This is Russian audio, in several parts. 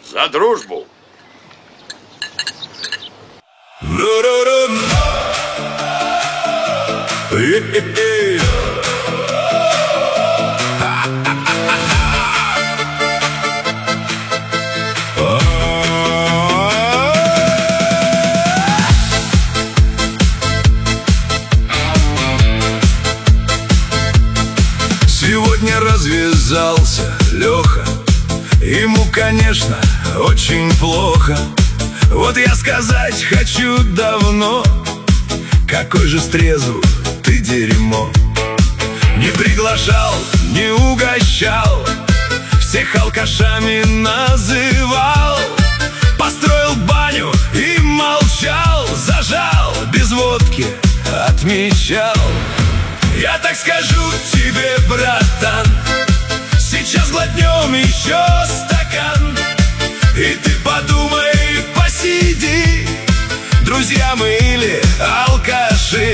За дружбу! Сегодня развязался Леха. Ему, конечно, очень плохо. Вот я сказать хочу давно: какой же стрезу ты дерьмо. Не приглашал, не угощал, всех алкашами называл, построил баню и молчал, зажал, без водки отмечал. Я так скажу тебе, братан, сейчас глотнем еще стакан, и ты подумай, посиди, друзья мы или алкаши.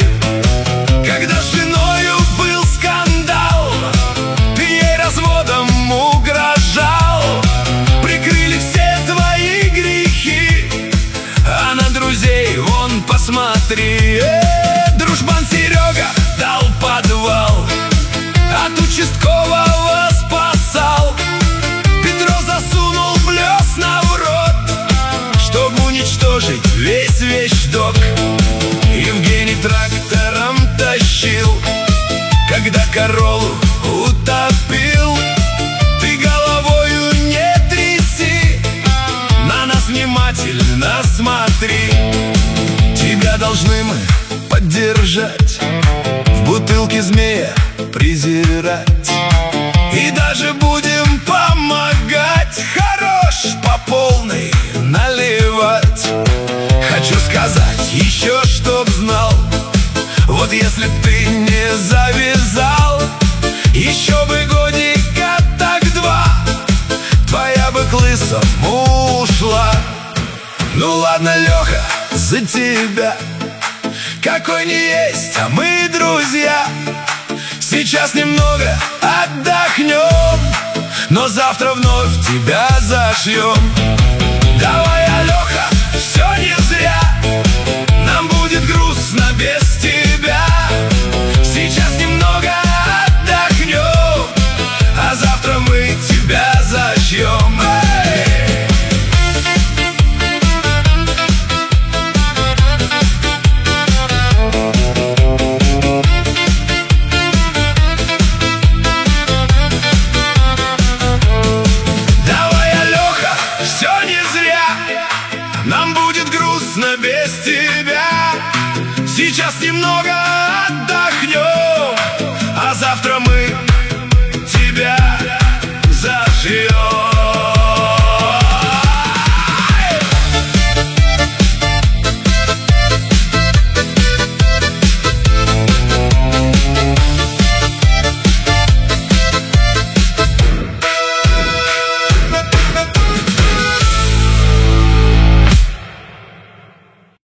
Когда с женою был скандал, ты ей разводом угрожал, прикрыли все твои грехи, а на друзей вон посмотри. Дружбан Серега дал подвал, от участкового спасал, Петро засунул блесна в рот, чтобы уничтожить весь вещдок. Евгений трактором тащил, когда Короллу утопил. Ты головою не тряси, на нас внимательно смотри. Тебя должны мы поддержать, в бутылке змея презирать, и даже будем помогать, хорош по полной наливать. Хочу сказать еще, чтоб знал, вот если б ты не завязал, еще бы годика так два, твоя бы к лысому ушла. Ну ладно, Леха, за тебя, какой не есть, а мы друзья. Сейчас немного отдохнем, но завтра вновь тебя зашьем. Давай, Алёха, все не зря, нам будет грустно без тебя. Сейчас немного отдохнем, а завтра мы тебя зашьем. Нам будет грустно без тебя. Сейчас немного